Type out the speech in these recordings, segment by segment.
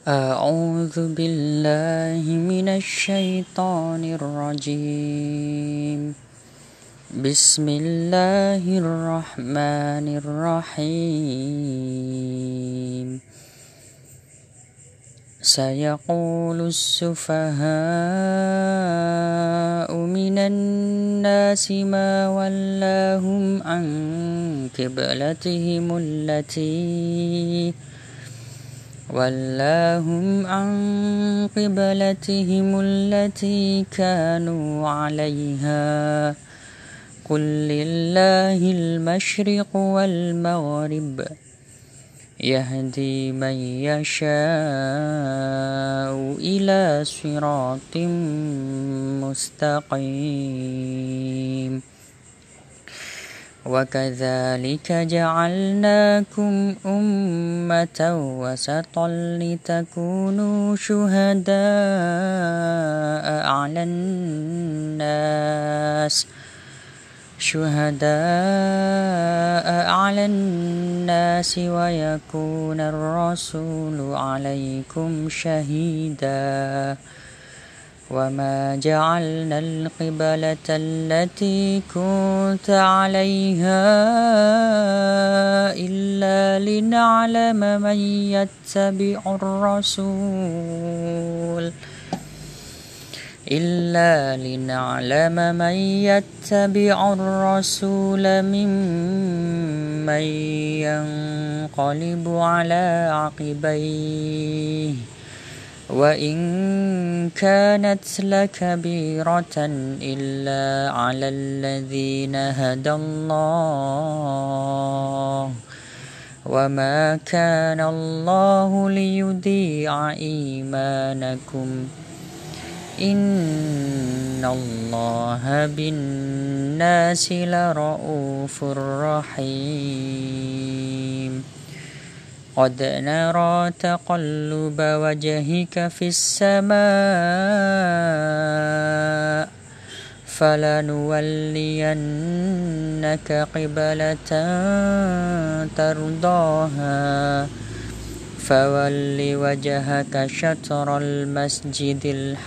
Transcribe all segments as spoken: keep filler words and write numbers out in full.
أعوذ بالله من الشيطان الرجيم. بسم الله الرحمن الرحيم. سيقول السفهاء من الناس ما ولاهم عن قبلتهم التي ولاهم عن قبلتهم التي كانوا عليها قل لله المشرق والمغرب يهدي من يشاء إلى صراط مستقيم. وكذلك جعلناكم أمة وسطا لتكونوا شهداء على الناس شهداء على الناس ويكون الرسول عليكم شهيدا. وما جعلنا القبلة التي كنت عليها إلا لنعلم من يتبع الرسول إلا لنعلم من يتبع الرسول ممن ينقلب على عقبيه وإن كانت لكبيرة إلا على الذين هدى الله وما كان الله ليضيع إيمانكم إن الله بالناس لرءوف رحيم. قد نرى تقلب وجهك في السماء فلنولينك قبلة ترضاها فول وجهك شطر المسجد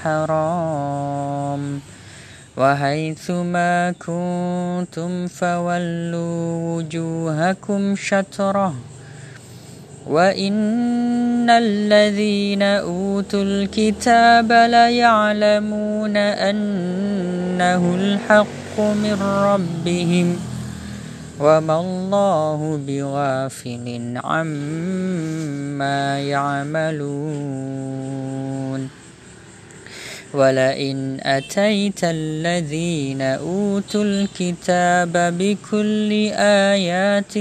الحرام وحيث ما كنتم فولوا وجوهكم شطره وإن الذين أوتوا الكتاب ليعلمون أنه الحق من ربهم وما الله بغافل عما يعملون. ولئن أتيت الذين أوتوا الكتاب بكل آيات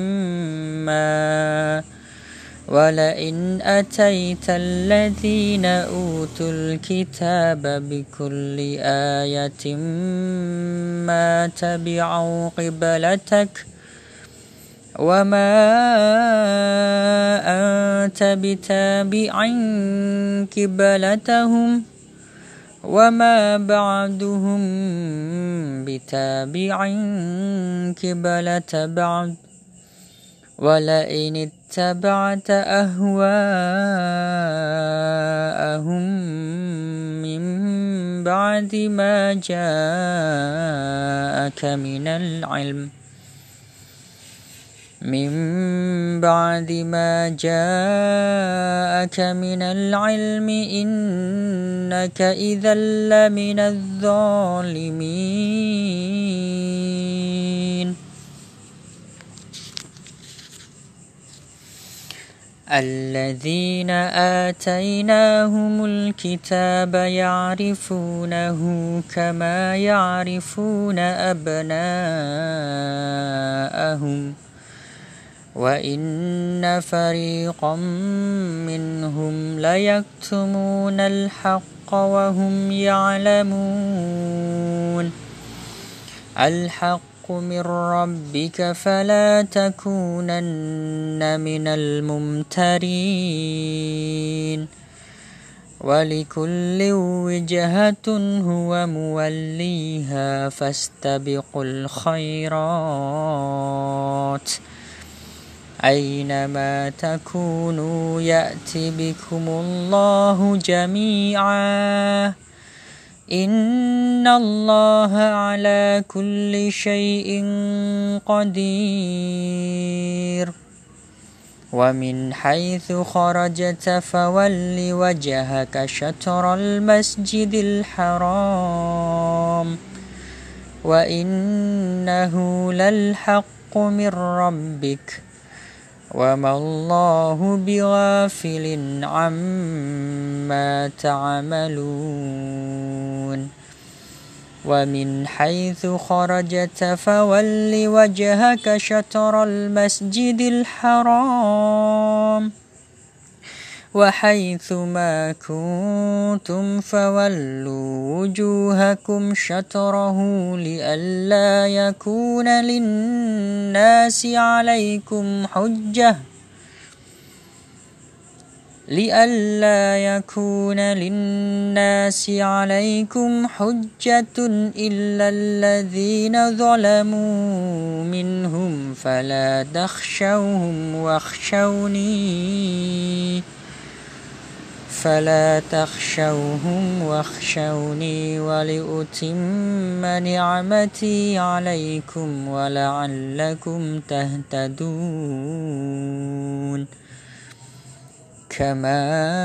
ما ولئن أتيت الذين أوتوا الكتاب بكل آية ما تبعوا قبلتك وما أنت بتابع قبلتهم وما بعدهم بتابع قبلة بعد ولئن اتبعت أهواءهم من بعد ما جاءك من العلم من بعد ما جاءك من العلم إنك إذا لمن الظالمين. الذين آتيناهم الكتاب يعرفونه كما يعرفون أبناءهم وإن فريقا منهم ليكتمون الحق وهم يعلمون. الحق من ربك فلا تكونن من الممترين. ولكل وجهة هو موليها فاستبقوا الخيرات أينما تكونوا يأتي بكم الله جميعا إن الله على كل شيء قدير ومن حيث خرجت فول وجهك شطر المسجد الحرام وإنه للحق من ربك وما الله بغافل عما تعملون ومن حيث خرجت فول وجهك شطر المسجد الحرام وحيث ما كنتم فولوا وجوهكم شطره لئلا يكون للناس عليكم حجة لئلا يكون للناس عليكم حجة إلا الذين ظلموا منهم فلا تخشوهم واخشوني فلا تخشوهم واخشوني ولأتم نعمتي عليكم ولعلكم تهتدون كما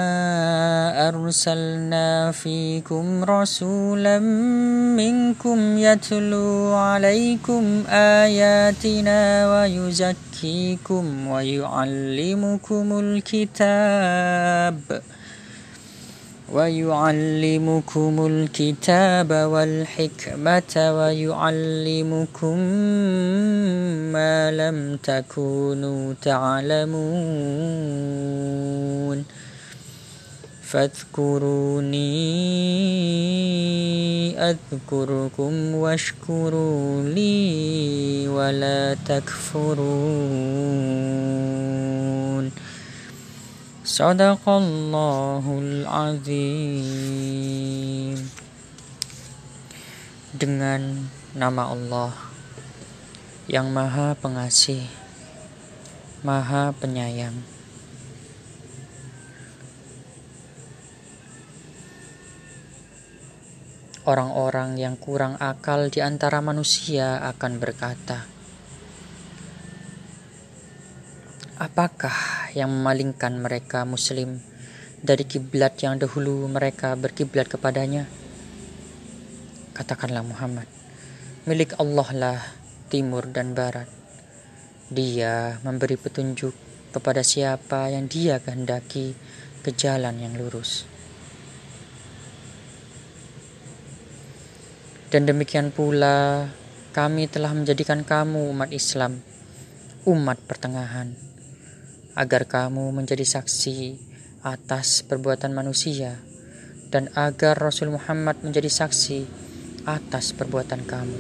أرسلنا فيكم رسولا منكم يتلو عليكم آياتنا ويزكيكم ويعلمكم الكتاب ويعلمكم الكتاب والحكمة ويعلمكم ما لم تكونوا تعلمون فاذكروني أذكركم واشكروا لي ولا تكفرون Sadaqallahul azim. Dengan nama Allah yang Maha Pengasih, Maha Penyayang. Orang-orang yang kurang akal di antara manusia akan berkata, apakah yang memalingkan mereka muslim dari kiblat yang dahulu mereka berkiblat kepadanya? Katakanlah Muhammad, milik Allah lah timur dan barat. Dia memberi petunjuk kepada siapa yang Dia kehendaki ke jalan yang lurus. Dan demikian pula kami telah menjadikan kamu umat Islam, umat pertengahan, agar kamu menjadi saksi atas perbuatan manusia dan agar Rasul Muhammad menjadi saksi atas perbuatan kamu.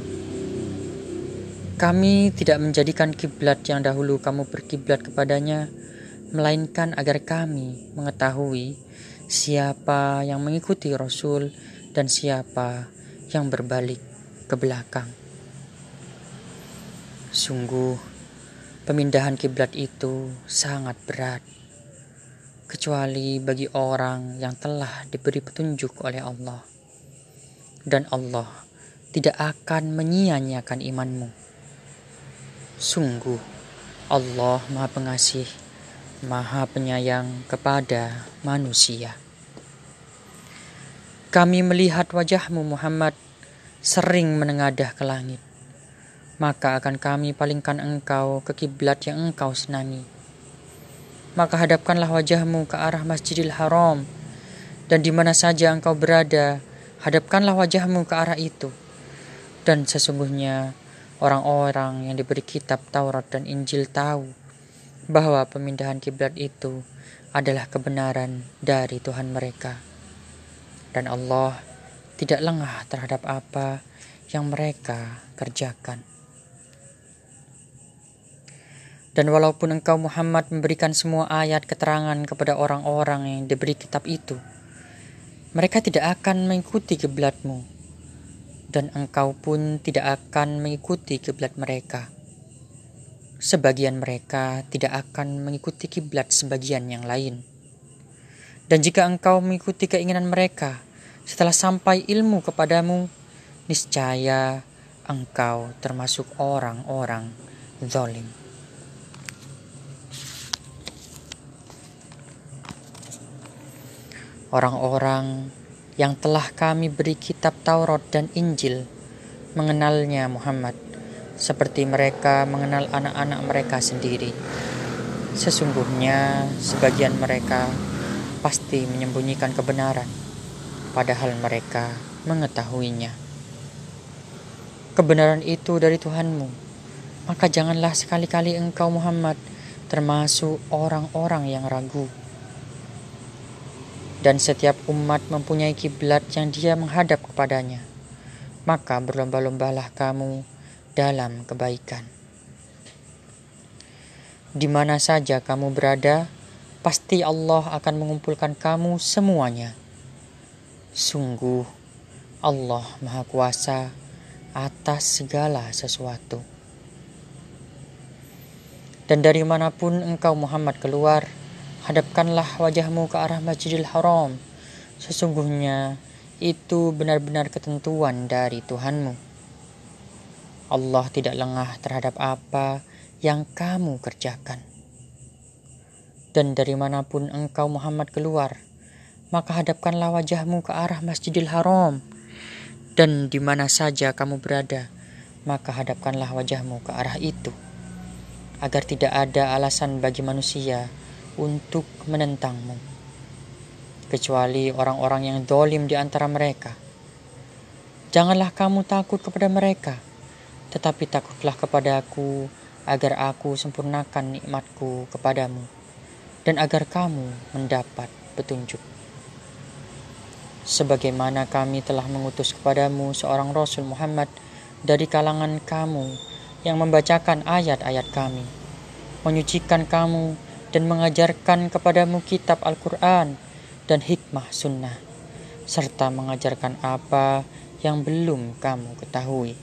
Kami tidak menjadikan kiblat yang dahulu kamu berkiblat kepadanya, melainkan agar kami mengetahui siapa yang mengikuti Rasul dan siapa yang berbalik ke belakang. Sungguh pemindahan kiblat itu sangat berat, kecuali bagi orang yang telah diberi petunjuk oleh Allah. Dan Allah tidak akan menyia-nyiakan imanmu. Sungguh Allah Maha Pengasih, Maha Penyayang kepada manusia. Kami melihat wajahmu Muhammad sering menengadah ke langit, maka akan kami palingkan engkau ke kiblat yang engkau senangi. Maka hadapkanlah wajahmu ke arah Masjidil Haram, dan di mana saja engkau berada, hadapkanlah wajahmu ke arah itu. Dan sesungguhnya orang-orang yang diberi kitab Taurat dan Injil tahu bahwa pemindahan kiblat itu adalah kebenaran dari Tuhan mereka. Dan Allah tidak lengah terhadap apa yang mereka kerjakan. Dan walaupun engkau Muhammad memberikan semua ayat keterangan kepada orang-orang yang diberi kitab itu, mereka tidak akan mengikuti kiblatmu, dan engkau pun tidak akan mengikuti kiblat mereka. sebagian mereka tidak akan mengikuti kiblat sebagian yang lain. Dan jika engkau mengikuti keinginan mereka setelah sampai ilmu kepadamu, niscaya engkau termasuk orang-orang zalim. Orang-orang yang telah kami beri kitab Taurat dan Injil mengenalnya Muhammad seperti mereka mengenal anak-anak mereka sendiri. Sesungguhnya sebagian mereka pasti menyembunyikan kebenaran, padahal mereka mengetahuinya. Kebenaran itu dari Tuhanmu, maka janganlah sekali-kali engkau Muhammad termasuk orang-orang yang ragu. Dan setiap umat mempunyai kiblat yang dia menghadap kepadanya, maka berlomba-lombalah kamu dalam kebaikan. Di mana saja kamu berada, pasti Allah akan mengumpulkan kamu semuanya. Sungguh, Allah Maha Kuasa atas segala sesuatu. Dan dari manapun engkau Muhammad keluar, hadapkanlah wajahmu ke arah Masjidil Haram. Sesungguhnya itu benar-benar ketentuan dari Tuhanmu. Allah tidak lengah terhadap apa yang kamu kerjakan. Dan dari manapun engkau Muhammad keluar, maka hadapkanlah wajahmu ke arah Masjidil Haram. Dan di mana saja kamu berada, maka hadapkanlah wajahmu ke arah itu, agar tidak ada alasan bagi manusia untuk menentangmu, kecuali orang-orang yang zalim di antara mereka. Janganlah kamu takut kepada mereka, tetapi takutlah kepada-Aku, agar Aku sempurnakan nikmatku kepadamu, dan agar kamu mendapat petunjuk. Sebagaimana kami telah mengutus kepadamu seorang Rasul Muhammad dari kalangan kamu yang membacakan ayat-ayat kami, menyucikan kamu, dan mengajarkan kepadamu kitab Al-Quran dan hikmah sunnah, serta mengajarkan apa yang belum kamu ketahui.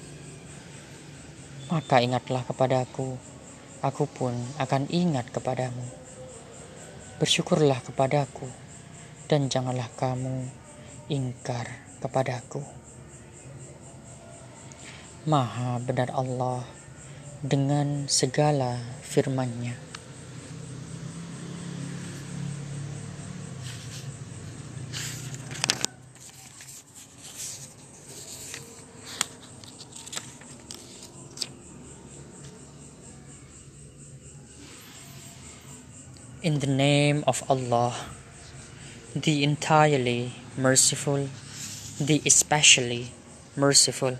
Maka ingatlah kepadaku, aku pun akan ingat kepadamu. Bersyukurlah kepadaku, dan janganlah kamu ingkar kepadaku. Maha benar Allah dengan segala firman-Nya. In the name of Allah, the entirely merciful, the especially merciful.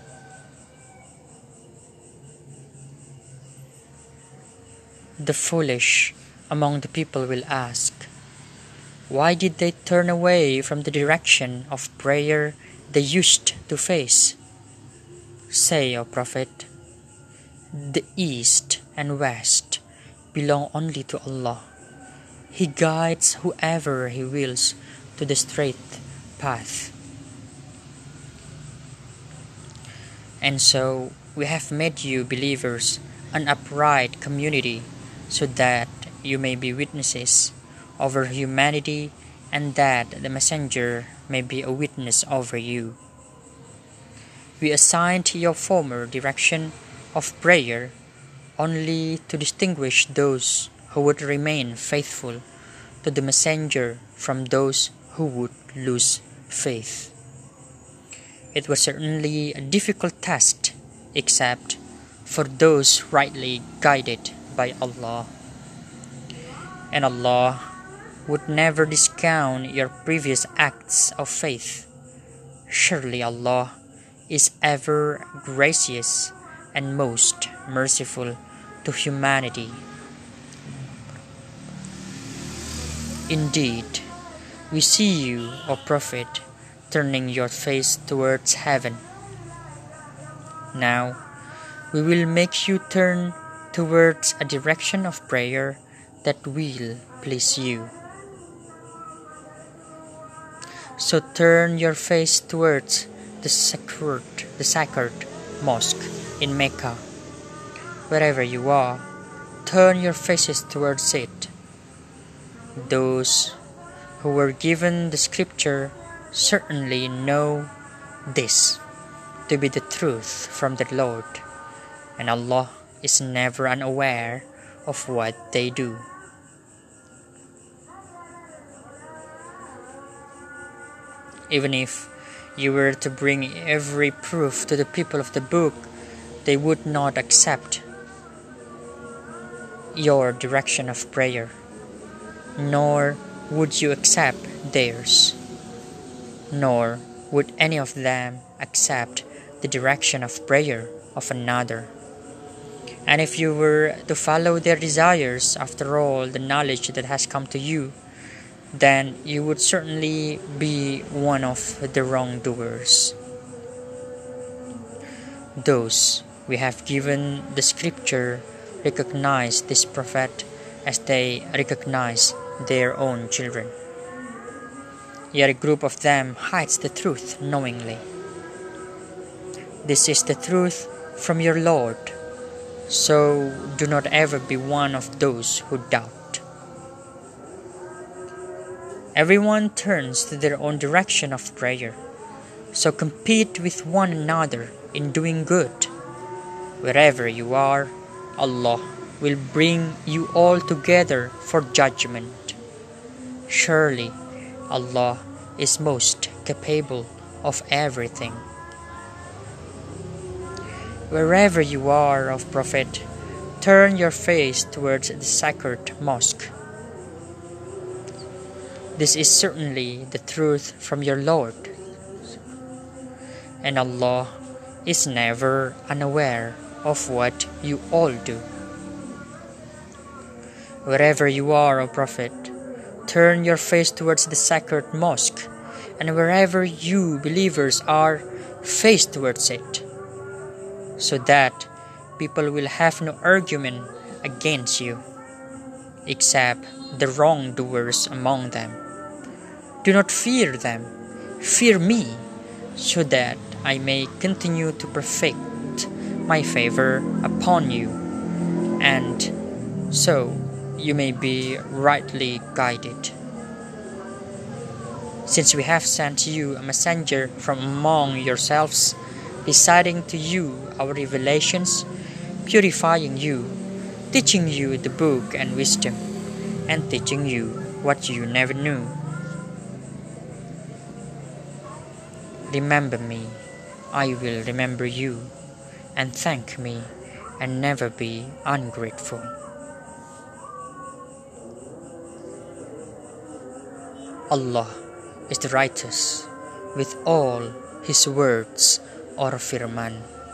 The foolish among the people will ask, why did they turn away from the direction of prayer they used to face? Say, O Prophet, the east and west belong only to Allah. He guides whoever He wills to the straight path. And so we have made you believers an upright community, so that you may be witnesses over humanity, and that the messenger may be a witness over you. We assigned your former direction of prayer only to distinguish those who would remain faithful to the messenger from those who would lose faith. It was certainly a difficult test, except for those rightly guided by Allah. And Allah would never discount your previous acts of faith. Surely Allah is ever gracious and most merciful to humanity. Indeed, we see you, O Prophet, turning your face towards heaven. Now, we will make you turn towards a direction of prayer that will please you. So turn your face towards the sacred, the sacred mosque in Mecca. Wherever you are, turn your faces towards it. Those who were given the scripture certainly know this to be the truth from the Lord, and Allah is never unaware of what they do. Even if you were to bring every proof to the people of the book, they would not accept your direction of prayer, nor would you accept theirs, nor would any of them accept the direction of prayer of another. And if you were to follow their desires, after all the knowledge that has come to you, then you would certainly be one of the wrongdoers. Those we have given the scripture recognize this prophet as they recognize their own children. Yet a group of them hides the truth knowingly. This is the truth from your Lord, so do not ever be one of those who doubt. Everyone turns to their own direction of prayer, so compete with one another in doing good. Wherever you are, Allah will bring you all together for judgment. Surely, Allah is most capable of everything. Wherever you are, O Prophet, turn your face towards the sacred mosque. This is certainly the truth from your Lord, and Allah is never unaware of what you all do. Wherever you are, O Prophet, turn your face towards the sacred mosque, and wherever you believers are, face towards it, so that people will have no argument against you, except the wrongdoers among them. Do not fear them, fear me, so that I may continue to perfect my favor upon you, and so you may be rightly guided. Since we have sent you a messenger from among yourselves, reciting to you our revelations, purifying you, teaching you the book and wisdom, and teaching you what you never knew. Remember me, I will remember you, and thank me, and never be ungrateful. Allah is the righteous with all His words or firman.